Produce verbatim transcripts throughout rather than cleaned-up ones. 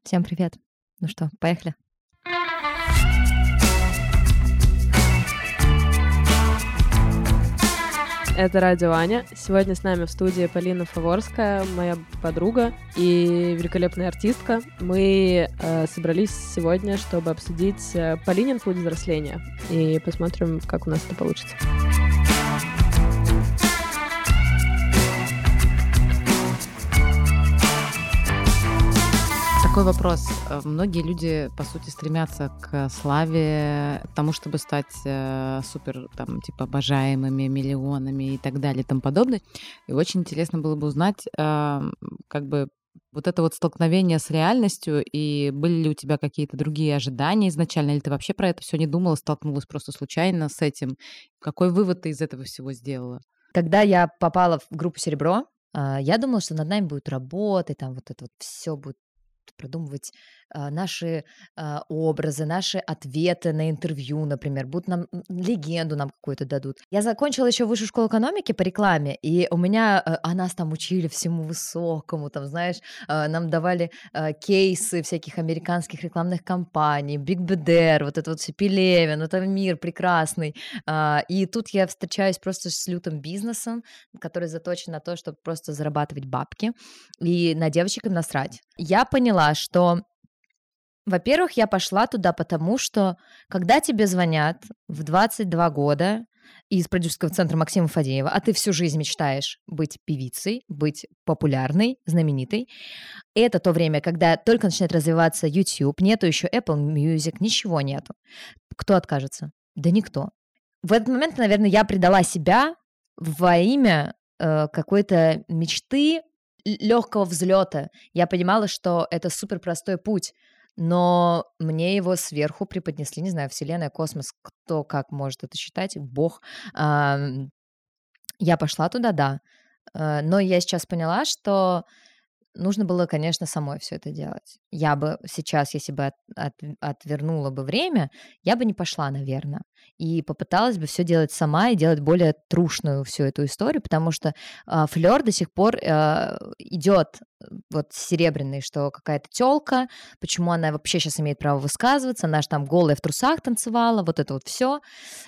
Всем привет. Ну что, поехали? Это Радио Аня. Сегодня с нами в студии Полина Фаворская, моя подруга и великолепная артистка. Мы э, собрались сегодня, чтобы обсудить э, Полинин путь взросления. И посмотрим, как у нас это получится. Такой вопрос. Многие люди, по сути, стремятся к славе, к тому, чтобы стать э, супер, там, типа, обожаемыми, миллионами и так далее и тому подобное. И очень интересно было бы узнать, э, как бы, вот это вот столкновение с реальностью, и были ли у тебя какие-то другие ожидания изначально, или ты вообще про это все не думала, столкнулась просто случайно с этим? Какой вывод ты из этого всего сделала? Когда я попала в группу «Серебро», а, я думала, что над нами будет работать, там вот это вот все будет продумывать а, наши а, образы, наши ответы на интервью, например, будут нам м, легенду нам какую-то дадут. Я закончила еще высшую школу экономики по рекламе, и у меня, а, а нас там учили всему высокому, там, знаешь, а, нам давали а, кейсы всяких американских рекламных кампаний, Биг Бедер, вот это вот все Пелевин, это мир прекрасный. А, и тут я встречаюсь просто с лютым бизнесом, который заточен на то, чтобы просто зарабатывать бабки и на девочек им насрать. Я поняла, что, во-первых, я пошла туда, потому что, когда тебе звонят в двадцать два года из продюсерского центра Максима Фадеева, а ты всю жизнь мечтаешь быть певицей, быть популярной, знаменитой, это то время, когда только начинает развиваться YouTube, нету еще Apple Music, ничего нету. Кто откажется? Да никто. В этот момент, наверное, я предала себя во имя э, какой-то мечты, легкого взлета. Я понимала, что это супер простой путь, но мне его сверху преподнесли, не знаю, Вселенная, космос, кто как может это считать, Бог. Ам, Я пошла туда, да, Э, но я сейчас поняла, что нужно было, конечно, самой все это делать. Я бы сейчас, если бы от- от- отвернула бы время, я бы не пошла, наверное, и попыталась бы все делать сама и делать более трушную всю эту историю, потому что Флёр до сих пор э, идет вот серебряный, что какая-то тёлка, почему она вообще сейчас имеет право высказываться, она же там голая в трусах танцевала, вот это вот все.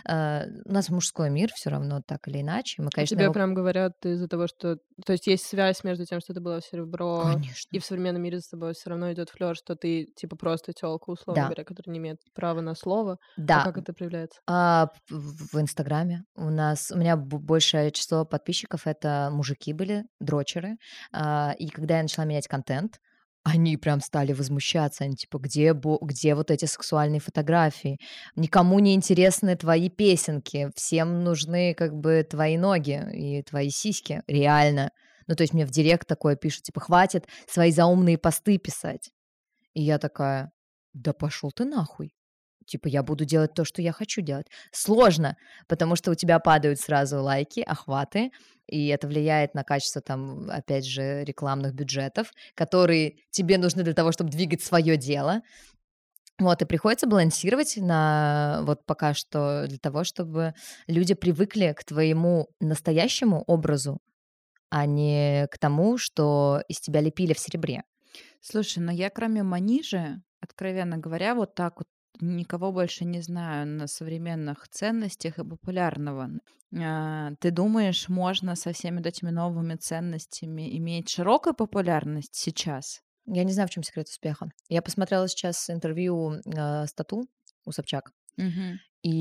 У нас мужской мир все равно так или иначе. Мы, А конечно, тебе его... прям говорят из-за того, что... То есть есть связь между тем, что ты была в Серебро, и Конечно. в современном мире за тобой все равно идет флёр, что ты, типа, просто тёлка, условно Да, говоря, которая не имеет права на слово. А да. как это проявляется? А, в в Инстаграме у нас у меня б большее число подписчиков — это мужики были, дрочеры. А, и когда я начала менять контент, они прям стали возмущаться. Они типа: "Где бо где вот эти сексуальные фотографии? Никому не интересны твои песенки, всем нужны как бы твои ноги и твои сиськи". Реально. Ну, то есть мне в директ такое пишут, типа: "Хватит свои заумные посты писать". И я такая: "Да пошел ты нахуй". Типа, я буду делать то, что я хочу делать. Сложно, потому что у тебя падают сразу лайки, охваты, и это влияет на качество, там, опять же, рекламных бюджетов, которые тебе нужны для того, чтобы двигать свое дело. Вот, и приходится балансировать на вот пока что для того, чтобы люди привыкли к твоему настоящему образу, а не к тому, что из тебя лепили в серебре. Слушай, ну я кроме Манижи, откровенно говоря, вот так вот никого больше не знаю на современных ценностях и популярного. А, ты думаешь, можно со всеми вот этими новыми ценностями иметь широкую популярность сейчас? Я не знаю, в чем секрет успеха. Я посмотрела сейчас интервью э, с Тату у Собчак, Мгм.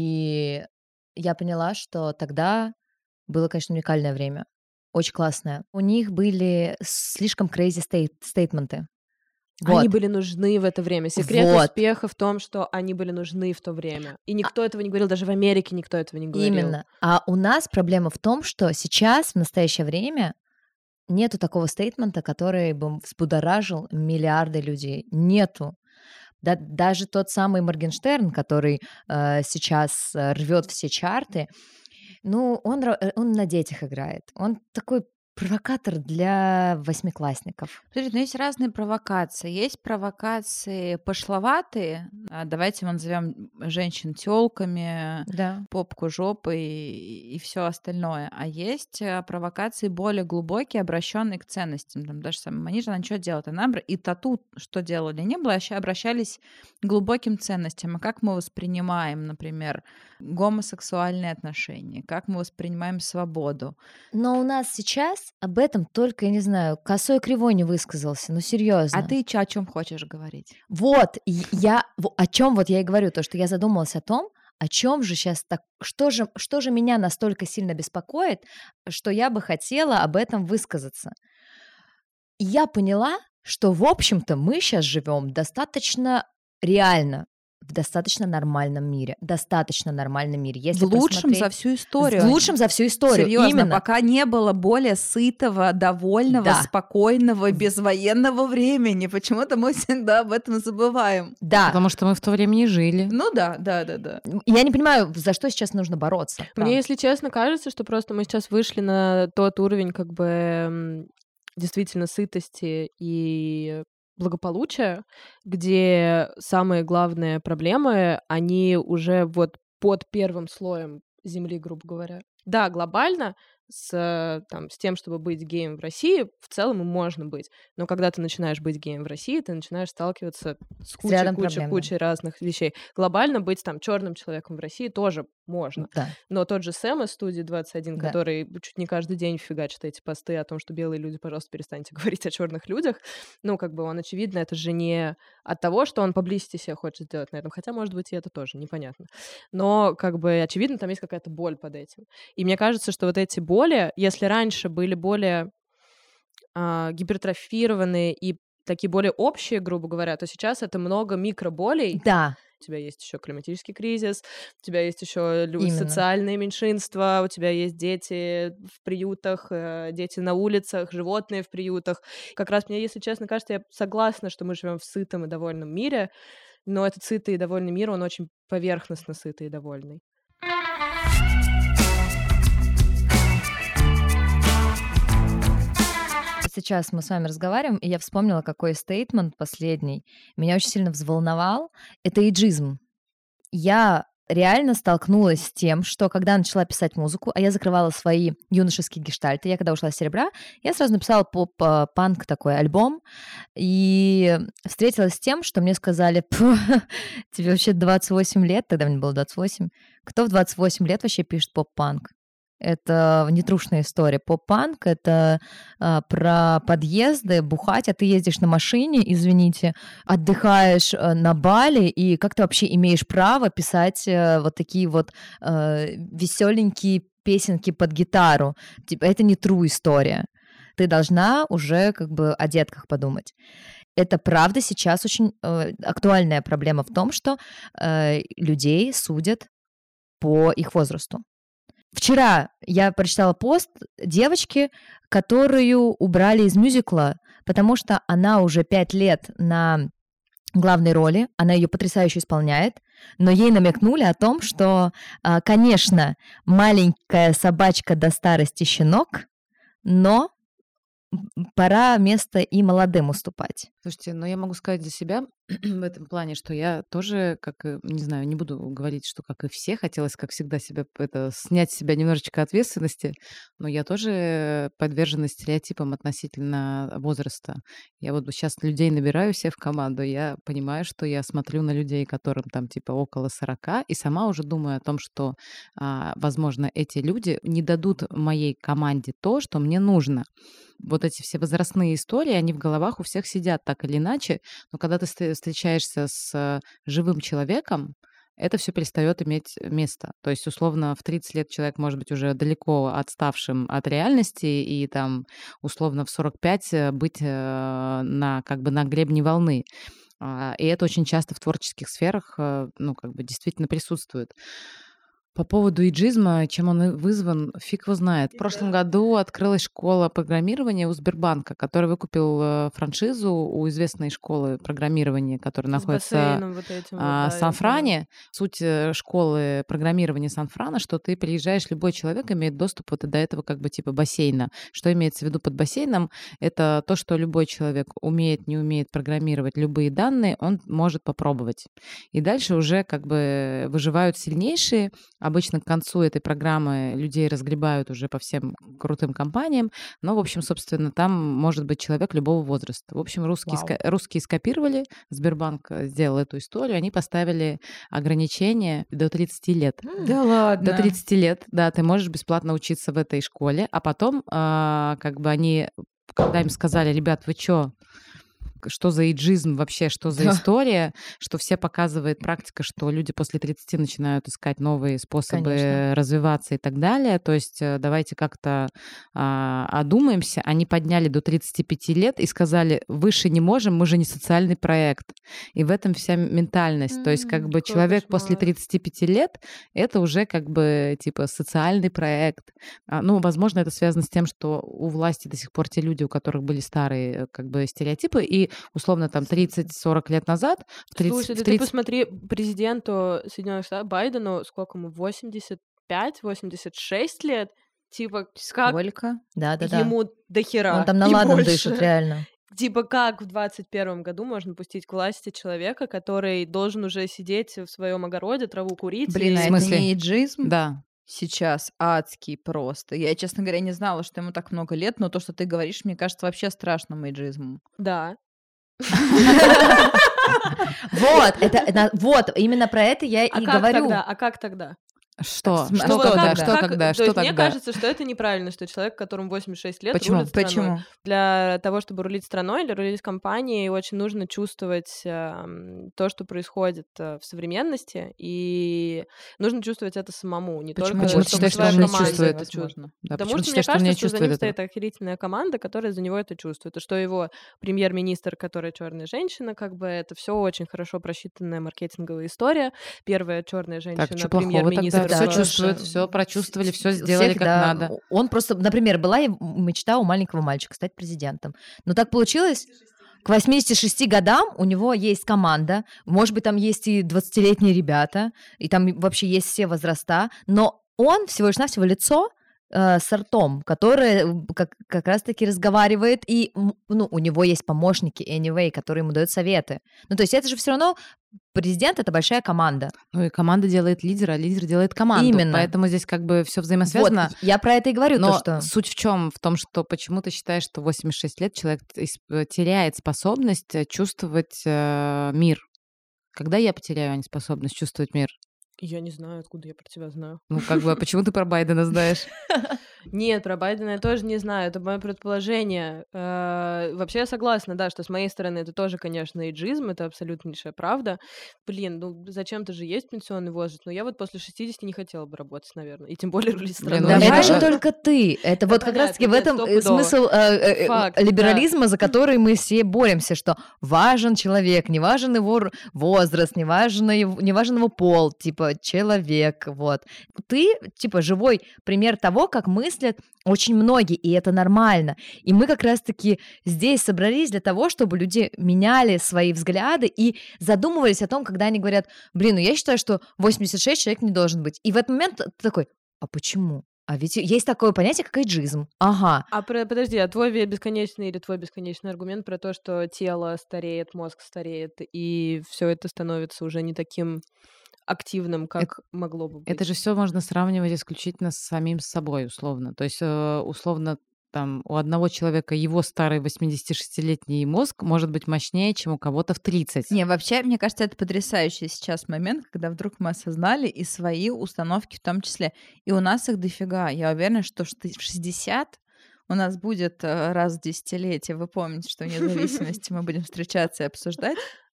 и я поняла, что тогда было, конечно, уникальное время, очень классное. У них были слишком crazy стейт стейтменты. Они Вот, были нужны в это время. Секрет вот, успеха в том, что они были нужны в то время. И никто этого не говорил, даже в Америке никто этого не говорил. именно. А у нас проблема в том, что сейчас, в настоящее время, нету такого стейтмента, который бы взбудоражил миллиарды людей. Нету. Да, даже тот самый Моргенштерн, который э, сейчас э, рвет все чарты, ну, он, ра- э, он на детях играет. Он такой провокатор для восьмиклассников. Смотри, ну есть разные провокации. Есть провокации пошловатые. А, Давайте мы назовем женщин тёлками, Да. попку жопой и, все остальное. А есть э, провокации более глубокие, обращенные к ценностям. Там даже самая Манижа, она что делает? Она обра- и тату, что делали, не было, вообще обращались к глубоким ценностям. А как мы воспринимаем, например, гомосексуальные отношения? Как мы воспринимаем свободу? Но у нас сейчас об этом только, я не знаю, косой кривой не высказался. Ну, серьезно. А ты чё, о чем хочешь говорить? Вот, и я во- о чем вот я и говорю, то, что я задумалась о том, о чем же сейчас так, что же, что же меня настолько сильно беспокоит, что я бы хотела об этом высказаться. И я поняла, что, в общем-то, мы сейчас живем достаточно реально, в достаточно нормальном мире. Достаточно нормальном мире. Если В лучшем посмотреть- за всю историю. В лучшем за всю историю. Серьезно, Именно. пока не было более сытого, довольного, Да. спокойного, безвоенного времени. Почему-то мы всегда об этом забываем. Да. Потому что мы в то время не жили. Ну да, да, да, да. Я не понимаю, за что сейчас нужно бороться. Мне, правда. если честно, кажется, что просто мы сейчас вышли на тот уровень как бы м, действительно сытости и благополучия, где самые главные проблемы, они уже вот под первым слоем земли, грубо говоря. Да, глобально с, э, там, с тем, чтобы быть геем в России, в целом и можно быть. Но когда ты начинаешь быть геем в России, ты начинаешь сталкиваться с кучей, рядом кучей, проблем, да. кучей разных вещей. Глобально быть там черным человеком в России тоже можно. Да. Но тот же Сэм из студии двадцать один, Да. который чуть не каждый день фигачит эти посты о том, что белые люди, пожалуйста, перестаньте говорить о черных людях, ну, как бы он, очевидно, это же не от того, что он publicity себе хочет сделать на этом, хотя, может быть, и это тоже непонятно. Но, как бы, очевидно, там есть какая-то боль под этим. И мне кажется, что вот эти боли, если раньше были более а, гипертрофированные и такие более общие, грубо говоря, то сейчас это много микроболей. Да. У тебя есть еще климатический кризис, у тебя есть еще Именно. социальные меньшинства, у тебя есть дети в приютах, э, дети на улицах, животные в приютах. Как раз мне, если честно, кажется, я согласна, что мы живем в сытом и довольном мире, но этот сытый и довольный мир, он очень поверхностно сытый и довольный. Сейчас мы с вами разговариваем, и я вспомнила, какой стейтмент последний меня очень сильно взволновал. Это эйджизм. Я реально столкнулась с тем, что когда начала писать музыку, а я закрывала свои юношеские гештальты, я когда ушла с серебра, я сразу написала поп-панк такой альбом, и встретилась с тем, что мне сказали: «Пф, тебе вообще двадцать восемь лет, тогда мне было двадцать восемь, кто в двадцать восемь лет вообще пишет поп-панк? Это нетрушная история. Поп-панк — это а, про подъезды, бухать, а ты ездишь на машине, извините, отдыхаешь а, на Бали, и как ты вообще имеешь право писать а, вот такие вот а, веселенькие песенки под гитару? Типа, это не true история. Ты должна уже как бы о детках подумать. Это правда сейчас очень э, актуальная проблема в том, что э, людей судят по их возрасту. Вчера я прочитала пост девочки, которую убрали из мюзикла, потому что она уже пять лет на главной роли, она ее потрясающе исполняет, но ей намекнули о том, что, конечно, маленькая собачка до старости щенок, но пора место и молодым уступать. Слушайте, но я могу сказать за себя в этом плане, что я тоже, как, и, не знаю, не буду говорить, что как и все, хотелось, как всегда, себя это, снять с себя немножечко ответственности, но я тоже подвержена стереотипам относительно возраста. Я вот сейчас людей набираю себе в команду, я понимаю, что я смотрю на людей, которым там типа около сорока, и сама уже думаю о том, что, а, возможно, эти люди не дадут моей команде то, что мне нужно. Вот эти все возрастные истории, они в головах у всех сидят так или иначе, но когда ты встречаешься с живым человеком, это все перестает иметь место. То есть, условно, в тридцать лет человек может быть уже далеко отставшим от реальности, и там, условно, в сорок пять быть на, как бы, на гребне волны. И это очень часто в творческих сферах, ну, как бы, действительно присутствует. По поводу иджизма, чем он и вызван, фиг его знает. В прошлом году открылась школа программирования у Сбербанка, который выкупил э, франшизу у известной школы программирования, которая С находится бассейном вот этим вот, а, да, в я Сан-Фране. Суть э, школы программирования Сан-Франа, что ты приезжаешь, любой человек имеет доступ вот до этого как бы типа бассейна. Что имеется в виду под бассейном? Это то, что любой человек умеет, не умеет программировать любые данные, он может попробовать. И дальше уже как бы выживают сильнейшие. Обычно к концу этой программы людей разгребают уже по всем крутым компаниям. Но, в общем, собственно, там может быть человек любого возраста. В общем, русские, Вау. ска- русские скопировали, Сбербанк э, сделал эту историю, они поставили ограничение до тридцати лет. Да ладно. До тридцати лет, да, ты можешь бесплатно учиться в этой школе, а потом, а, как бы они, когда им сказали, ребят, вы чё, что за иджизм вообще, что за Да. история, что все показывает практика, что люди после тридцати начинают искать новые способы Конечно. развиваться и так далее. То есть э, давайте как-то а, одумаемся. Они подняли до тридцати пяти лет и сказали, выше не можем, мы же не социальный проект. И в этом вся ментальность. То есть как М, бы какой человек после кошмар. тридцати пяти лет это уже как бы типа социальный проект. А, ну, возможно, это связано с тем, что у власти до сих пор те люди, у которых были старые э, как бы стереотипы, и условно там тридцать-сорок лет назад, в тридцать, Слушай, в да ты тридцать посмотри, президенту Соединенных Штатов Байдену, сколько ему, восемьдесят пять восемьдесят шесть лет? Типа, как Сколько? Да-да-да. ему до Он хера там на и ладан больше? дышит, реально. Типа, как в двадцать первом году можно пустить к власти человека, который должен уже сидеть в своем огороде, траву курить Блин, и... а В это смысле? не иджизм? Да. Сейчас адский просто. Я, честно говоря, не знала, что ему так много лет, но то, что ты говоришь, мне кажется вообще страшным иджизмом. Да. Вот, это, на- вот, именно про это я А и как говорю. тогда? А как тогда? Что? см- а Что что тогда? тогда? Что Как- тогда? То Что есть мне тогда? кажется, что это неправильно, что человек, которому восемьдесят шесть лет, Почему? рулит страной. Почему? Для того, чтобы рулить страной или рулить компанией, очень нужно чувствовать эм, то, что происходит э, в современности, и нужно чувствовать это самому, не Почему? только Почему ты чтобы считаешь, что твоя он не команда чувствует? это чувствует. Невозможно. Да, Потому почему ты что мне считаешь, что он не кажется, что за чувствует ним этого? стоит охерительная команда, которая за него это чувствует. И что его премьер-министр, которая черная женщина, как бы это все очень хорошо просчитанная маркетинговая история. Первая черная женщина Так, что плохого тогда? премьер-министр. Да, Все тоже. чувствуют, все прочувствовали, все У сделали всех, как да, надо. Он просто, например, была и мечта у маленького мальчика стать президентом. Но так получилось. К восьмидесяти шести годам у него есть команда, может быть, там есть и двадцатилетние ребята, и там вообще есть все возраста, но он всего лишь навсего лицо э, с ртом, которое м, как, как раз-таки разговаривает, и м, ну, у него есть помощники, anyway, которые ему дают советы. Ну, то есть это же все равно президент — это большая команда. Ну и команда делает лидера, а лидер делает команду. Именно. Поэтому здесь как бы все Вот, взаимосвязано. я про это и говорю, Но то, что... суть в чем? В том, что почему ты считаешь, что в восемьдесят шесть лет человек ис- э, теряет способность э, чувствовать э, мир. Когда я потеряю, а не способность чувствовать мир? Я не знаю, откуда я про тебя знаю. Ну, как бы, а почему ты про Байдена знаешь? Нет, про Байдена я тоже не знаю, это мое предположение. Э, Вообще я согласна, да, что с моей стороны это тоже, конечно, иджизм, это абсолютнейшая правда. Блин, ну зачем-то же есть пенсионный возраст, но я вот после шестидесяти не хотела бы работать, наверное, и тем более рулить Блин, страной. ну, Давай я- же только ты. Это Да вот как понятно, раз-таки в нет, этом э, стопудово. смысл э, э, э, Факт, да. либерализма, за который мы все боремся, что важен человек, не важен его р- возраст, не важен его, не важен его пол, типа человек, вот. Ты, типа, живой пример того, как мыслят очень многие, и это нормально. И мы как раз-таки здесь собрались для того, чтобы люди меняли свои взгляды и задумывались о том, когда они говорят, блин, ну я считаю, что восемьдесят шесть человек не должен быть. И в этот момент ты такой, а почему? А ведь есть такое понятие, как эйджизм. Ага. А про- подожди, а твой ве- бесконечный или твой бесконечный аргумент про то, что тело стареет, мозг стареет, и все это становится уже не таким активным, как могло бы быть? Это же все можно сравнивать исключительно с самим собой, условно. То есть, э, условно, там у одного человека его старый восьмидесятишестилетний мозг может быть мощнее, чем у кого-то в тридцать. Не, вообще, мне кажется, это потрясающий сейчас момент, когда вдруг мы осознали и свои установки в том числе. И у нас их дофига. Я уверена, что в шестьдесят у нас будет э, раз в десятилетие. Вы помните, что вне зависимости мы будем встречаться и обсуждать.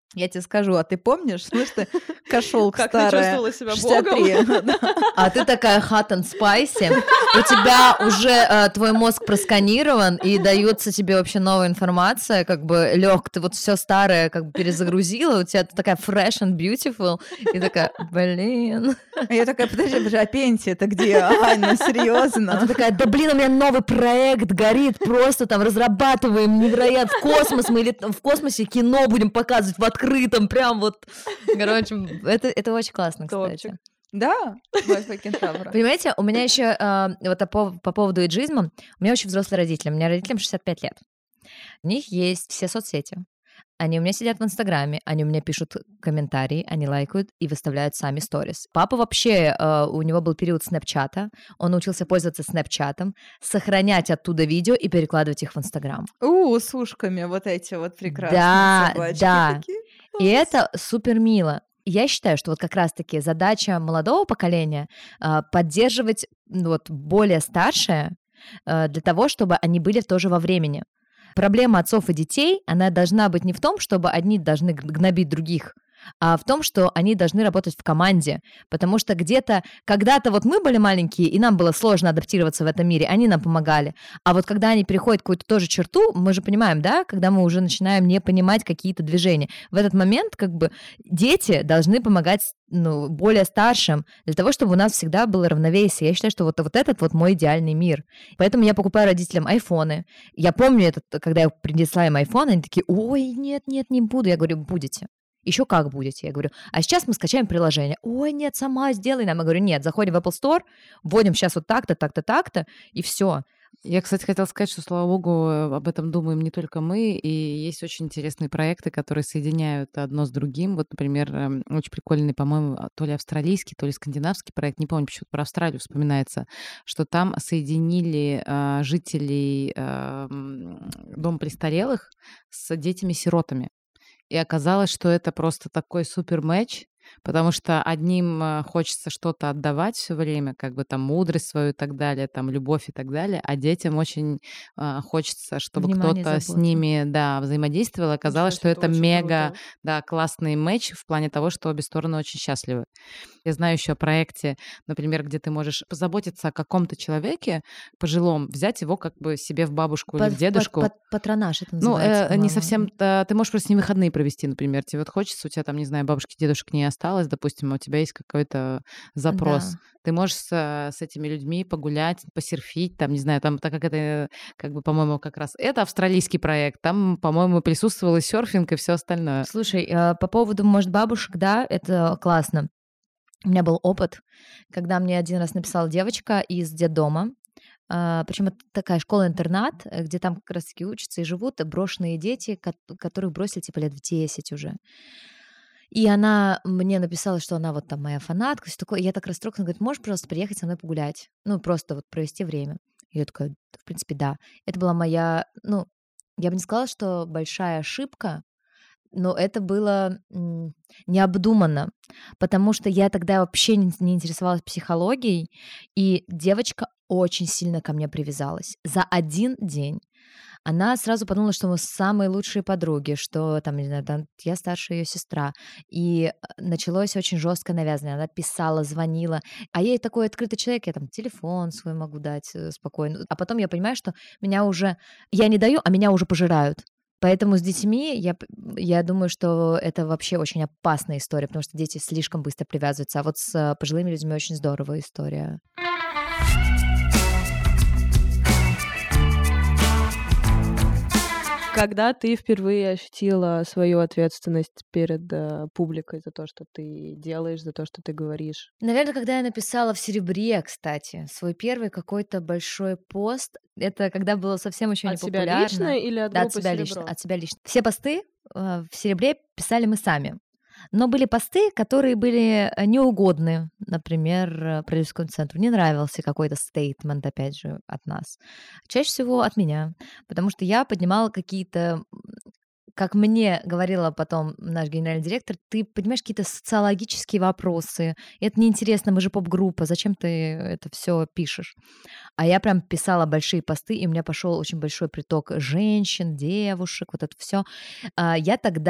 Я тебе скажу, а ты помнишь, слышь ты, кошелка Как ты старая, чувствовала себя шестьдесят три. А ты такая hot and spicy, у тебя уже э, твой мозг просканирован, и дается тебе вообще новая информация, как бы, Лёг, ты вот все старое как бы перезагрузила, у тебя такая fresh and beautiful, и такая, блин. А я такая, подожди, подожди, а пенсия-то где? Ань, ну А серьезно? ты такая, да блин, у меня новый проект горит, просто там разрабатываем невероятно в космос, мы лет- в космосе кино будем показывать в открытом, прям вот. Короче, это, это очень классно, кстати. Топчик. Да, Wi-Fi кентавра. Понимаете, у меня еще вот по, по поводу эйджизма, у меня очень взрослые родители, у меня родителям шестьдесят пять лет. У них есть все соцсети. Они у меня сидят в Инстаграме, они у меня пишут комментарии, они лайкают и выставляют сами сторис. Папа вообще, э, у него был период Снэпчата, он научился пользоваться Снэпчатом, сохранять оттуда видео и перекладывать их в Инстаграм. У, с ушками вот эти вот прекрасные Да, собачки да. такие. И это супер мило. Я считаю, что вот как раз-таки задача молодого поколения э, поддерживать ну, вот, более старшее э, для того, чтобы они были тоже во времени. Проблема отцов и детей, она должна быть не в том, чтобы одни должны г- гнобить других, а в том, что они должны работать в команде, потому что где-то, когда-то вот мы были маленькие, и нам было сложно адаптироваться в этом мире, они нам помогали, а вот когда они переходят какую-то тоже черту, мы же понимаем, да, когда мы уже начинаем не понимать какие-то движения, в этот момент как бы дети должны помогать ну, более старшим, для того, чтобы у нас всегда было равновесие. Я считаю, что вот, вот этот вот мой идеальный мир. Поэтому я покупаю родителям айфоны. Я помню, этот, когда я принесла им айфон, они такие, ой, нет, нет, не буду. Я говорю, будете. Еще как будете, я говорю. А сейчас мы скачаем приложение. Ой, нет, сама сделай нам. Я говорю, нет, заходим в Apple Store, вводим сейчас вот так-то, так-то, так-то, и все. Я, кстати, хотела сказать, что, слава богу, э, об этом думаем не только мы, и есть очень интересные проекты, которые соединяют одно с другим. Вот, например, эм, очень прикольный, по-моему, а, то ли австралийский, то ли скандинавский проект, не помню, почему-то про Австралию вспоминается, что там соединили а, жителей а, м, дома престарелых с детьми-сиротами. И оказалось, что это просто такой супер матч, потому что одним э, хочется что-то отдавать все время, как бы там мудрость свою и так далее, там любовь и так далее, а детям очень а, хочется, чтобы Внимание, кто-то с забота. ними, да, взаимодействовал. Оказалось, Ничего что себе, это очень мега, круто. да, классный матч в плане того, что обе стороны очень счастливы. Я знаю еще о проекте, например, где ты можешь позаботиться о каком-то человеке пожилом, взять его как бы себе в бабушку или Под- в дедушку. под- патронаж это Ну, называется, э, не по-моему. совсем. э, Ты можешь просто с ним выходные провести, например. Тебе вот хочется, у тебя там, не знаю, бабушки, дедушек не осталось, допустим, а у тебя есть какой-то запрос. Да. Ты можешь с, э, с этими людьми погулять, посерфить, там, не знаю, там, так как это, э, как бы, по-моему, как раз это австралийский проект, там, по-моему, присутствовал и серфинг, и все остальное. Слушай, э, по поводу, может, бабушек, да, это классно. У меня был опыт, когда мне один раз написала девочка из детдома, причем это такая школа-интернат, э, где там как раз-таки учатся и живут брошенные дети, кот- которых бросили типа лет в десять уже. И она мне написала, что она вот там моя фанатка, все такое. И я так расстроилась, она говорит, можешь, пожалуйста, приехать со мной погулять? Ну, просто вот провести время. И я такая, в принципе, да. Это была моя, ну, я бы не сказала, что большая ошибка, но это было м, необдуманно, потому что я тогда вообще не, не интересовалась психологией, и девочка очень сильно ко мне привязалась. За один день она сразу подумала, что мы самые лучшие подруги, что там, не знаю, там, я старше ее сестра. И э, началось очень жесткое навязывание. Она писала, звонила. А я такой открытый человек, я там телефон свой могу дать э, спокойно. А потом я понимаю, что меня уже... Я не даю, а меня уже пожирают. Поэтому с детьми я, п- я думаю, что это вообще очень опасная история, потому что дети слишком быстро привязываются. А вот с э, пожилыми людьми очень здоровая история. Когда ты впервые ощутила свою ответственность перед э, публикой за то, что ты делаешь, за то, что ты говоришь? Наверное, когда я написала в «Серебре», кстати, свой первый какой-то большой пост, это когда было совсем еще не От себя популярно. лично или от Да, от группы себя «Серебро»? лично, от себя лично. Все посты э, в «Серебре» писали мы сами. Но были посты, которые были э, неугодны, например, э, продюсерскому центру. Не нравился какой-то стейтмент, опять же, от нас. Чаще всего от меня, потому что я поднимала какие-то, м, как мне говорила потом наш генеральный директор, ты поднимаешь какие-то социологические вопросы. И это неинтересно, мы же поп-группа, зачем ты это все пишешь? А я прям писала большие посты, и у меня пошел очень большой приток женщин, девушек, вот это все. Я тогда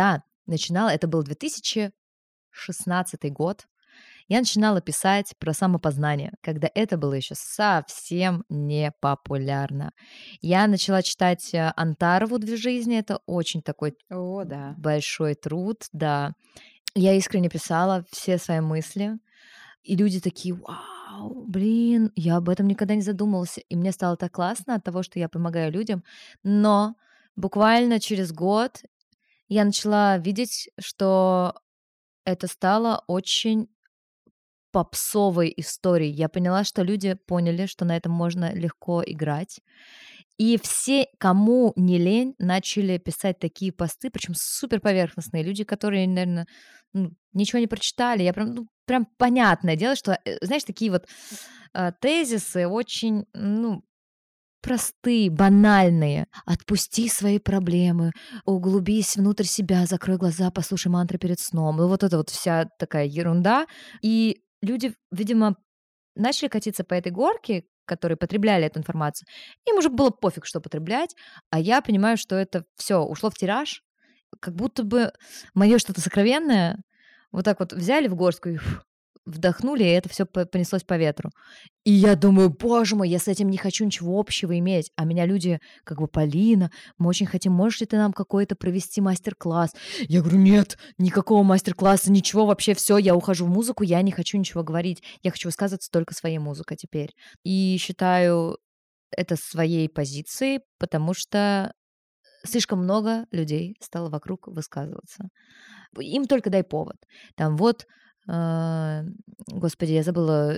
начинала, это был две тысячи шестнадцатый год, я начинала писать про самопознание, когда это было еще совсем не популярно. Я начала читать э, Антарову «Две жизни», это очень такой О, да. большой труд, да. Я искренне писала все свои мысли, и люди такие: «Вау, блин, я об этом никогда не задумывался». И мне стало так классно от того, что я помогаю людям. Но буквально через год я начала видеть, что это стало очень попсовой историей. Я поняла, что люди поняли, что на этом можно легко играть. И все, кому не лень, начали писать такие посты, причем супер поверхностные люди, которые, наверное, ничего не прочитали. Я прям, ну, прям понятное дело, что, э, знаешь, такие вот э, тезисы очень, ну, простые, банальные. Отпусти свои проблемы, углубись внутрь себя, закрой глаза, послушай мантры перед сном. Ну, вот это вот вся такая ерунда. И люди, видимо, начали катиться по этой горке, которые потребляли эту информацию. Им уже было пофиг, что потреблять, а я понимаю, что это все ушло в тираж, как будто бы мое что-то сокровенное вот так вот взяли в горстку и фу, вдохнули, и это все понеслось по ветру. И я думаю: боже мой, я с этим не хочу ничего общего иметь. А меня люди как бы: Полина, мы очень хотим, можешь ли ты нам какой-то провести мастер-класс? Я говорю: нет, никакого мастер-класса, ничего, вообще все, я ухожу в музыку, я не хочу ничего говорить. Я хочу высказываться только своей музыкой теперь. И считаю это своей позицией, потому что слишком много людей стало вокруг высказываться. Им только дай повод. Там вот, э, господи, я забыла,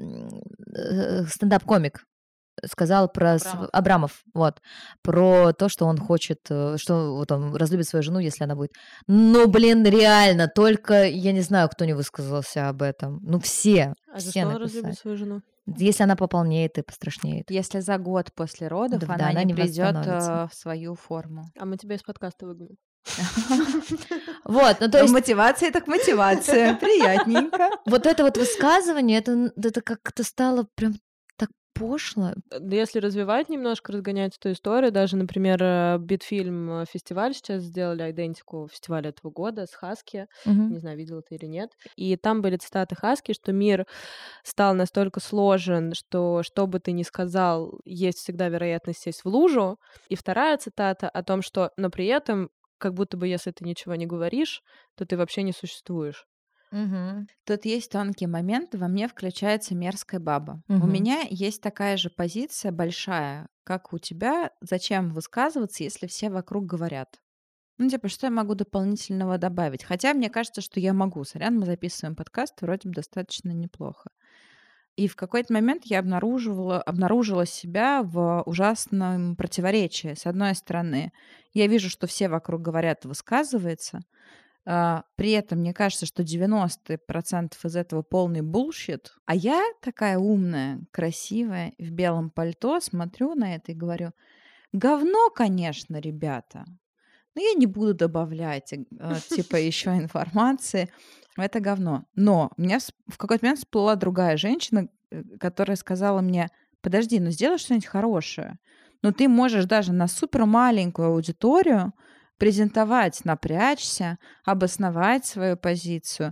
э, стендап-комик сказал про св- Абрамов. Абрамов, вот, про то, что он хочет, э, что вот он разлюбит свою жену, если она будет. Ну, блин, реально, только я не знаю, кто не высказался об этом. Ну, все, А за все что он написали. разлюбит свою жену? Если она пополнеет и пострашнеет. Если за год после родов Да, да, она, она не не придет восстановится. в свою форму. А мы тебя из подкаста выгоним. Вот, ну то Ну, есть мотивация так мотивация. Приятненько. вот это вот высказывание, это, н- это как-то стало прям так пошло. Да, если развивать немножко, разгонять эту историю, даже, например, э, Битфильм э, фестиваль сейчас сделали идентику фестиваля этого года с Хаски. Мгм. Не знаю, видела ты или нет. И там были цитаты Хаски, что мир стал настолько сложен, что что бы ты ни сказал, есть всегда вероятность сесть в лужу. И вторая цитата о том, что, но при этом, как будто бы если ты ничего не говоришь, то ты вообще не существуешь. Мгм. Тут есть тонкий момент, во мне включается мерзкая баба. У Мгм. меня есть такая же позиция большая, как у тебя. Зачем высказываться, если все вокруг говорят? Ну, типа, что я могу дополнительного добавить? Хотя мне кажется, что я могу. Сорян, мы записываем подкаст, вроде бы достаточно неплохо. И в какой-то момент я обнаруживала, обнаружила себя в ужасном противоречии. С одной стороны, я вижу, что все вокруг говорят, высказывается. А, при этом мне кажется, что девяносто процентов из этого полный булщит. А я такая умная, красивая, в белом пальто смотрю на это и говорю: говно, конечно, ребята. Но я не буду добавлять, э, э, типа, еще информации в это говно. Но у меня вс- в какой-то момент всплыла другая женщина, э, которая сказала мне: подожди, ну сделай что-нибудь хорошее. Но ты можешь даже на супер маленькую аудиторию презентовать, напрячься, обосновать свою позицию,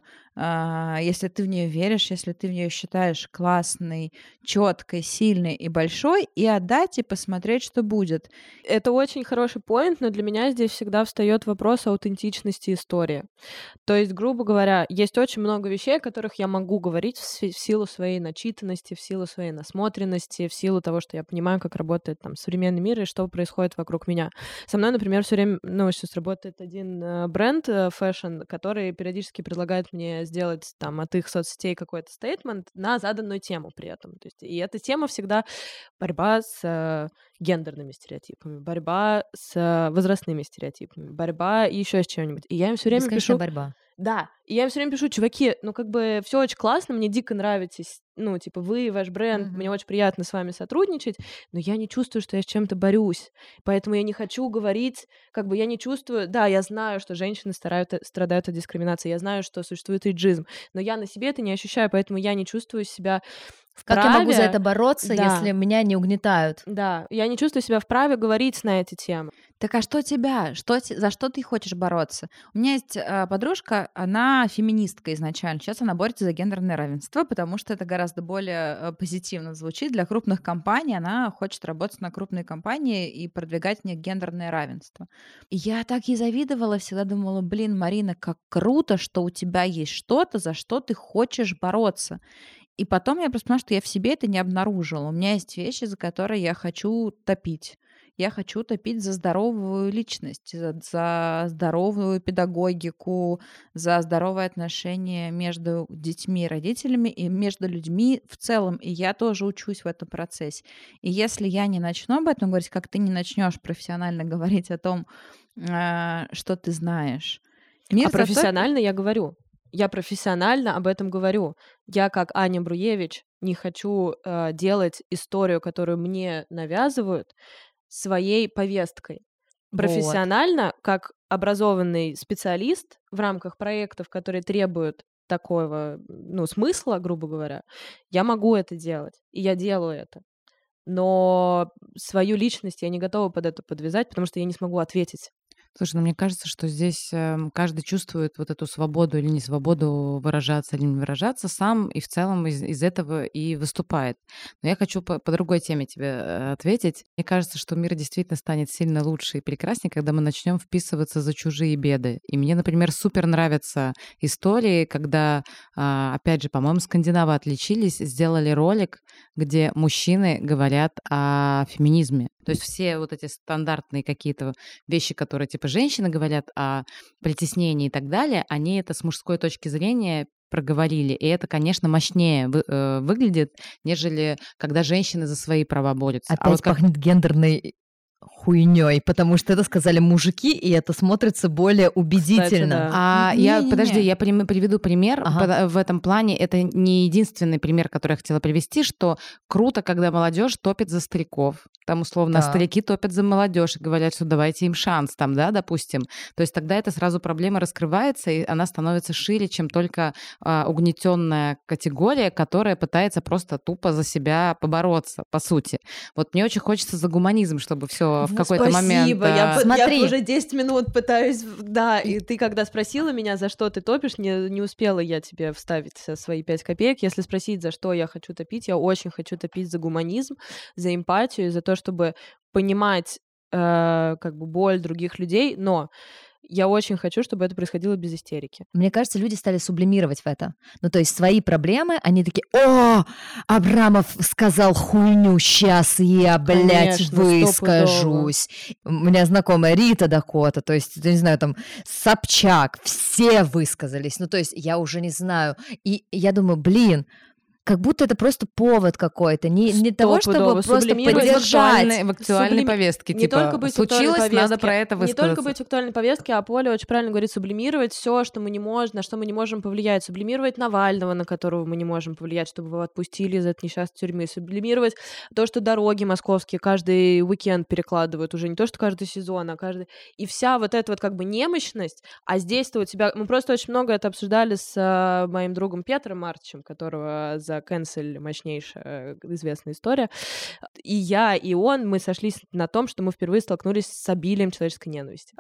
а, если ты в нее веришь, если ты в нее считаешь классной, четкой, сильной и большой, и отдать и посмотреть, что будет. Это очень хороший поинт, но для меня здесь всегда встает вопрос аутентичности истории. То есть, грубо говоря, есть очень много вещей, о которых я могу говорить в си- в силу своей начитанности, в силу своей насмотренности, в силу того, что я понимаю, как работает там современный мир и что происходит вокруг меня. Со мной, например, все время, ну, сейчас работает один э, бренд э, фэшн, который периодически предлагает мне сделать там от их соцсетей какой-то стейтмент на заданную тему при этом. То есть, и эта тема всегда борьба с э, гендерными стереотипами, борьба с э, возрастными стереотипами, борьба еще с чем-нибудь. И я им все время Бесконечная пишу, борьба. да, и я им все время пишу: чуваки, ну как бы все очень классно, мне дико нравитесь ну, типа, вы, ваш бренд, Мгм. мне очень приятно с вами сотрудничать, но я не чувствую, что я с чем-то борюсь. Поэтому я не хочу говорить, как бы я не чувствую... Да, я знаю, что женщины старают, страдают от дискриминации, я знаю, что существует эйджизм, но я на себе это не ощущаю, поэтому я не чувствую себя Как я могу за вправе... это бороться, Да, если меня не угнетают? да, я не чувствую себя вправе говорить на эти темы. Так а что тебя? Что, те- за что ты хочешь бороться? У меня есть э, подружка, она феминистка изначально. Сейчас она борется за гендерное равенство, потому что это гораздо более э, позитивно звучит. Для крупных компаний она хочет работать на крупные компании и продвигать в них гендерное равенство. И я так ей завидовала, всегда думала, блин, Марина, как круто, что у тебя есть что-то, за что ты хочешь бороться. И потом я просто поняла, что я в себе это не обнаружила. У меня есть вещи, за которые я хочу топить. Я хочу топить за здоровую личность, за, за здоровую педагогику, за здоровые отношения между детьми и родителями и между людьми в целом. И я тоже учусь в этом процессе. И если я не начну об этом говорить, как ты не начнешь профессионально говорить о том, а, что ты знаешь, мир А затопит. профессионально я говорю. Я профессионально об этом говорю. Я, как Аня Бруевич, не хочу э, делать историю, которую мне навязывают, своей повесткой. Вот. Профессионально, как образованный специалист в рамках проектов, которые требуют такого, ну, смысла, грубо говоря, я могу это делать, и я делаю это. Но свою личность я не готова под это подвязать, потому что я не смогу ответить. Слушай, ну мне кажется, что здесь эм, каждый чувствует вот эту свободу или не свободу выражаться или не выражаться сам, и в целом из, из этого и выступает. Но я хочу по, по другой теме тебе э, ответить. Мне кажется, что мир действительно станет сильно лучше и прекраснее, когда мы начнем вписываться за чужие беды. И мне, например, супер нравятся истории, когда, а, опять же, по-моему, скандинавы отличились, сделали ролик, где мужчины говорят о феминизме. То есть все вот эти стандартные какие-то вещи, которые типа женщины говорят о притеснении и так далее, они это с мужской точки зрения проговорили. И это, конечно, мощнее вы- э, выглядит, нежели когда женщины за свои права борются. Опять А вот как пахнет гендерной хуйней, потому что это сказали мужики, и это смотрится более убедительно. да. А я, Не-не-не. подожди, я прим- приведу пример. Ага. Под- В этом плане это не единственный пример, который я хотела привести, что круто, когда молодежь топит за стариков. Там, условно, Да. старики топят за молодежь и говорят, что давайте им шанс, там, да, допустим. То есть тогда это сразу проблема раскрывается, и она становится шире, чем только а, угнетенная категория, которая пытается просто тупо за себя побороться, по сути. Вот мне очень хочется за гуманизм, чтобы все в какой-то момент... Спасибо, я, а, п- Смотри. я уже десять минут пытаюсь, да, и ты когда спросила меня, за что ты топишь, не, не успела я тебе вставить э, свои пять копеек. Если спросить, за что я хочу топить, я очень хочу топить за гуманизм, за эмпатию, за то, чтобы понимать э, как бы боль других людей, но я очень хочу, чтобы это происходило без истерики. Мне кажется, люди стали сублимировать в это. Ну, то есть свои проблемы, они такие: о, Абрамов сказал хуйню, сейчас я, блядь, Конечно, выскажусь. У меня знакомая Рита Дакота, то есть, я не знаю, там, Собчак, все высказались. Ну, то есть, я уже не знаю. И я думаю, блин, как будто это просто повод какой-то, не, не того, чтобы Стопудово, просто сублимировать в поддержать. актуальной, в актуальной Сублими- повестке, не типа, только быть в актуальной случилось, надо повестке, про это Не высказаться. только быть в актуальной повестке, а Поля очень правильно говорит, сублимировать все, что мы не можем, на что мы не можем повлиять. Сублимировать Навального, на которого мы не можем повлиять, чтобы его отпустили из этой несчастной тюрьмы. Сублимировать то, что дороги московские каждый уикенд перекладывают уже. Не то, что каждый сезон, а каждый... И вся вот эта вот как бы немощность, а здесь-то у тебя... Мы просто очень много это обсуждали с э, моим другом Петром Мартичем, которого за канцель мощнейшая известная история. И я, и он, мы сошлись на том, что мы впервые столкнулись с обилием человеческой ненависти.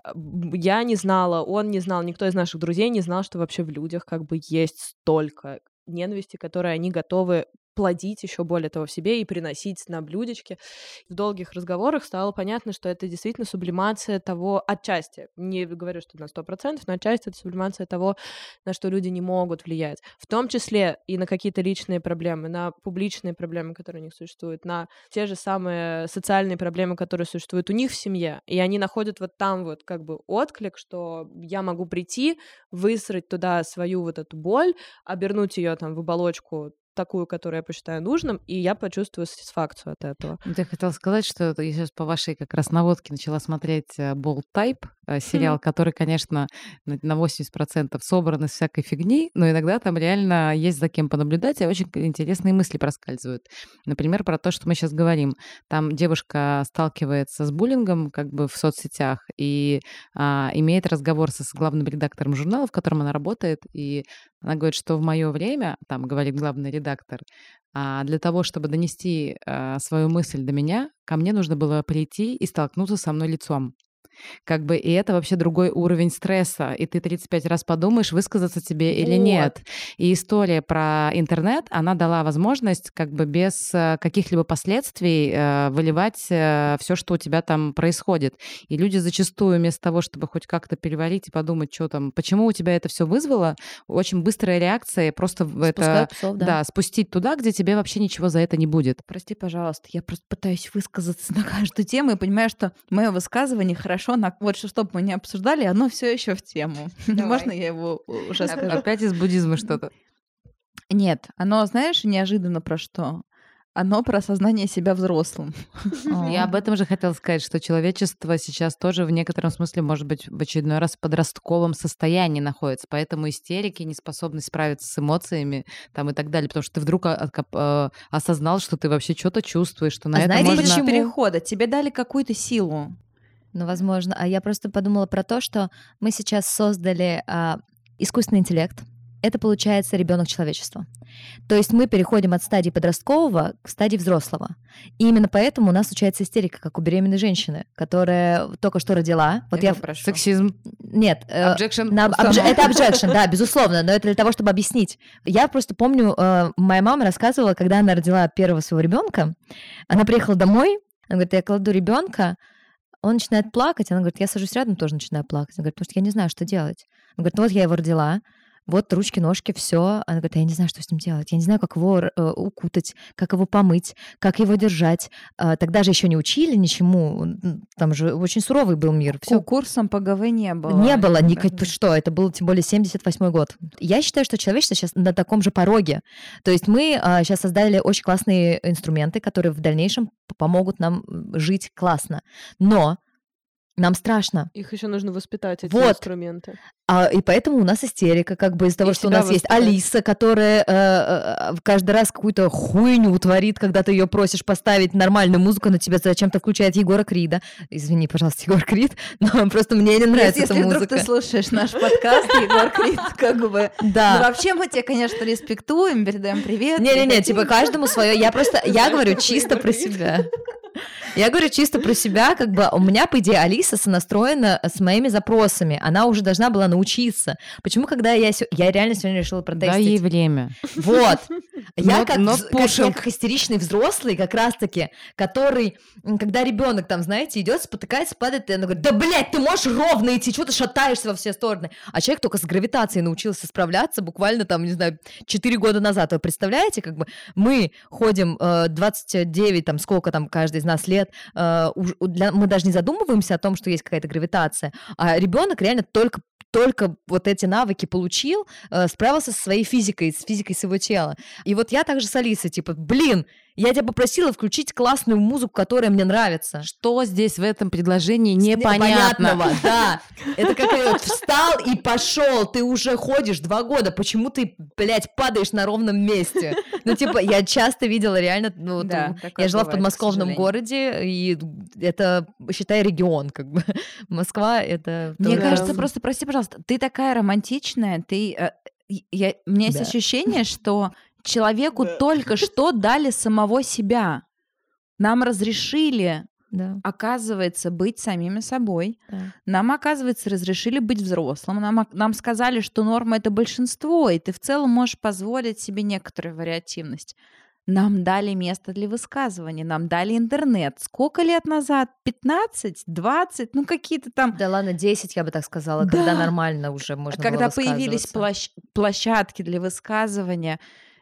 Я не знала, он не знал, никто из наших друзей не знал, что вообще в людях как бы есть столько ненависти, которые они готовы плодить еще более того в себе и приносить на блюдечке. В долгих разговорах стало понятно, что это действительно сублимация того отчасти. Не говорю, что на сто процентов, но отчасти это сублимация того, на что люди не могут влиять. В том числе и на какие-то личные проблемы, на публичные проблемы, которые у них существуют, на те же самые социальные проблемы, которые существуют у них в семье. И они находят вот там вот как бы отклик, что я могу прийти, высрать туда свою вот эту боль, обернуть ее там в оболочку такую, которую я посчитаю нужным, и я почувствую сатисфакцию от этого. Вот я хотела сказать, что я сейчас по вашей как раз наводке начала смотреть э, Bold Type, э, сериал, который, конечно, на на восемьдесят процентов собран из всякой фигни, но иногда там реально есть за кем понаблюдать, и очень интересные мысли проскальзывают. Например, про то, что мы сейчас говорим. Там девушка сталкивается с буллингом как бы в соцсетях и а, имеет разговор со с главным редактором журнала, в котором она работает, и она говорит, что в мое время, там говорит главный редактор, а, для того, чтобы донести а, свою мысль до меня, ко мне нужно было прийти и столкнуться со мной лицом. Как бы, и это вообще другой уровень стресса, и ты тридцать пять раз подумаешь, высказаться тебе или Вот. нет. И история про интернет, она дала возможность как бы без э, каких-либо последствий э, выливать все, что у тебя там происходит. И люди зачастую вместо того, чтобы хоть как-то переварить и подумать, что там, почему у тебя это все вызвало, очень быстрая реакция, просто в это, Спускают псов, да. да, спустить туда, где тебе вообще ничего за это не будет. Прости, пожалуйста, я просто пытаюсь высказаться на каждую тему и понимаю, что мое высказывание хорошо на вот что, что бы мы не обсуждали, оно все еще в тему. Давай. Можно я его уже скажу? Опять из буддизма что-то. Нет, оно, знаешь, неожиданно про что? Оно про осознание себя взрослым. Я об этом же хотела сказать, что человечество сейчас тоже в некотором смысле, может быть, в очередной раз в подростковом состоянии находится, поэтому истерики, неспособность справиться с эмоциями там и так далее, потому что ты вдруг а- откоп- э, осознал, что ты вообще что-то чувствуешь, что на А это знаете, можно... почему? Перехода. Тебе дали какую-то силу. Ну, возможно. А я просто подумала про то, что мы сейчас создали а, искусственный интеллект. Это получается ребенок человечества. То есть мы переходим от стадии подросткового к стадии взрослого. И именно поэтому у нас случается истерика, как у беременной женщины, которая только что родила. Вот я... прошу. Сексизм. Нет. э, Objection. на- Установка. обж- Это objection, да, безусловно, но это для того, чтобы объяснить. Я просто помню, э, моя мама рассказывала, когда она родила первого своего ребенка, она приехала домой, она говорит, я кладу ребенка, он начинает плакать, она говорит, я сажусь рядом, тоже начинаю плакать. Она говорит, потому что я не знаю, что делать. Она говорит, ну вот я его родила, вот ручки, ножки, все. Она говорит, я не знаю, что с ним делать. Я не знаю, как его э, укутать, как его помыть, как его держать. А, тогда же еще не учили ничему. Там же очень суровый был мир. Все, Все курсом по ГВ не было. не было никак, что, это был тем более семьдесят восьмой год. Я считаю, что человечество сейчас на таком же пороге. То есть мы а, сейчас создали очень классные инструменты, которые в дальнейшем помогут нам жить классно. Но нам страшно. Их еще нужно воспитать, эти Вот. инструменты. А, и поэтому у нас истерика, как бы из-за того, И что у себя нас есть воспитать. Алиса, которая э, э, каждый раз какую-то хуйню творит, когда ты ее просишь поставить нормальную музыку, но тебе зачем-то включает Егора Крида. Извини, пожалуйста, Егор Крид, но просто мне не нравится Если эта вдруг музыка. ты слушаешь наш подкаст, Егор Крид, как бы... Да. Ну, вообще мы тебя, конечно, респектуем, передаем привет. Не-не-не, хотим- типа каждому свое. Я просто, я говорю чисто про себя. Я говорю чисто про себя, как бы у меня, по идее, Алиса сонастроена с моими запросами. Она уже должна была научиться. Почему, когда я... сё- Я реально сегодня решила Дай протестить. ей время. Вот. Я Not- как, not вз- как, я pushing. как истеричный взрослый, как раз-таки, который, м, когда ребенок там, знаете, идет, спотыкается, падает, и она говорит, да, блядь, ты можешь ровно идти, что ты шатаешься во все стороны? А человек только с гравитацией научился справляться буквально там, не знаю, четыре года назад. Вы представляете, как бы мы ходим э, двадцать девять, там, сколько там каждый из нас лет, э, уж- у- для- мы даже не задумываемся о том, что есть какая-то гравитация, а ребенок реально только только вот эти навыки получил, э, справился со своей физикой, с физикой своего тела. И вот я также с Алисой, типа, блин, я тебя попросила включить классную музыку, которая мне нравится. Что здесь в этом предложении непонятно? Непонятного, да. Это как вот встал и пошел, ты уже ходишь два года, почему ты, блядь, падаешь на ровном месте? Ну, типа, я часто видела реально, ну, вот, Да, м, такое я жила в бывает, к подмосковном сожалению. городе, и это, считай, регион, как бы. Москва — это... Мне тоже- кажется, просто, прости, пожалуйста, ты такая романтичная, ты... э, и- я, у меня есть Да. ощущение, что человеку только что дали самого себя. Нам разрешили, Да, оказывается, быть самими собой. да. Нам, оказывается, разрешили быть взрослым. Нам, ок- нам сказали, что норма — это большинство, и ты в целом можешь позволить себе некоторую вариативность. Нам дали место для высказывания, нам дали интернет. Сколько лет назад? пятнадцать? двадцать? Ну, какие-то там... Да ладно, десять, я бы так сказала, Да. когда нормально уже можно Когда было появились высказываться. площ- площадки для высказывания,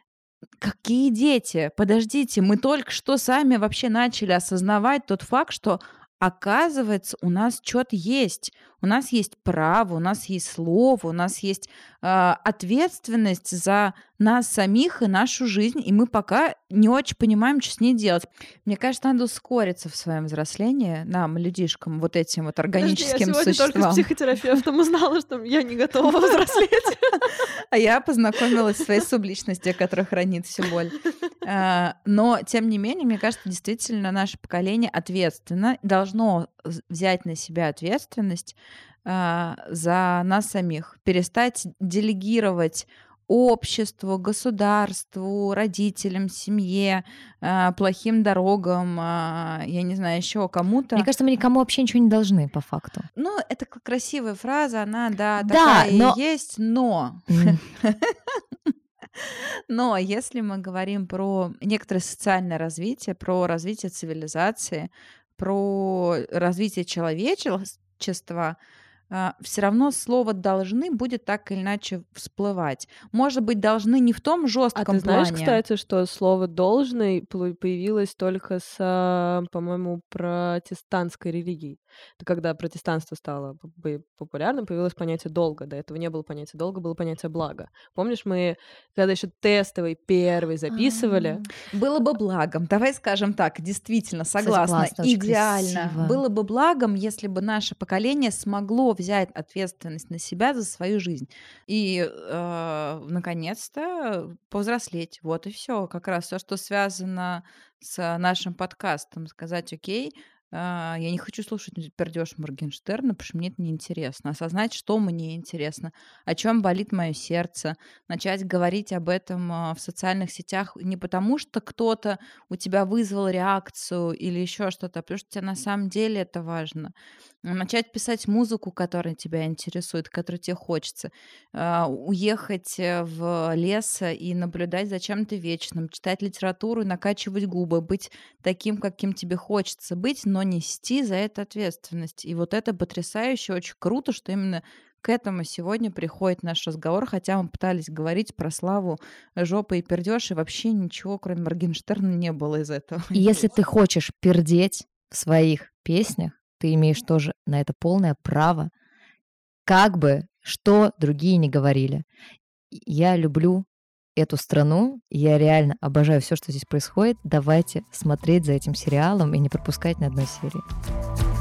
какие дети? Подождите, мы только что сами вообще начали осознавать тот факт, что, оказывается, у нас что-то есть. У нас есть право, у нас есть слово, у нас есть э, ответственность за нас самих и нашу жизнь, и мы пока не очень понимаем, что с ней делать. Мне кажется, надо ускориться в своем взрослении нам, людишкам, вот этим вот органическим Подожди, я сегодня существам. только с психотерапевтом узнала, что я не готова взрослеть. А я познакомилась со своей субличностью, которая хранит всю боль. Но, тем не менее, мне кажется, действительно наше поколение ответственно, должно взять на себя ответственность за нас самих, перестать делегировать обществу, государству, родителям, семье, плохим дорогам, я не знаю, еще кому-то. Мне кажется, мы никому вообще ничего не должны, по факту. Ну, это красивая фраза, она, да, Да, такая но- и есть, но... Но если мы говорим про некоторое социальное развитие, про развитие цивилизации, про развитие человечества, все равно слово «должны» будет так или иначе всплывать. Может быть, должны не в том А жестком ты знаешь, плане. кстати, что слово «должный» пл- появилось только с, а, по-моему, протестантской религией. Это когда протестанство стало п- п- популярным, появилось понятие «долга». До этого не было понятия «долга», было понятие «благо». Помнишь, мы, когда еще тестовый первый записывали, Было бы благом, давай скажем так, действительно, согласна, классно, очень идеально. красиво. Было бы благом, если бы наше поколение смогло взять ответственность на себя за свою жизнь и, э, наконец-то, повзрослеть. Вот и все. Как раз все, что связано с нашим подкастом, сказать: окей, а, я не хочу слушать пердеж Моргенштерна, потому что мне это неинтересно. Осознать, что мне интересно, о чем болит мое сердце, начать говорить об этом а, в социальных сетях не потому, что кто-то у тебя вызвал реакцию или еще что-то, а потому что тебе на самом деле это важно. Начать писать музыку, которая тебя интересует, которую тебе хочется. А, Уехать э, в лес и наблюдать за чем-то вечным, читать литературу, накачивать губы, быть таким, каким тебе хочется быть, но нести за это ответственность. И вот это потрясающе, очень круто, что именно к этому сегодня приходит наш разговор, хотя мы пытались говорить про славу жопы и пердеж, и вообще ничего, кроме Моргенштерна, не было из этого. И если ты хочешь пердеть в своих песнях, ты имеешь тоже на это полное право, как бы что другие не говорили. Я люблю эту страну, я реально обожаю все, что здесь происходит. Давайте смотреть за этим сериалом и не пропускать ни одной серии.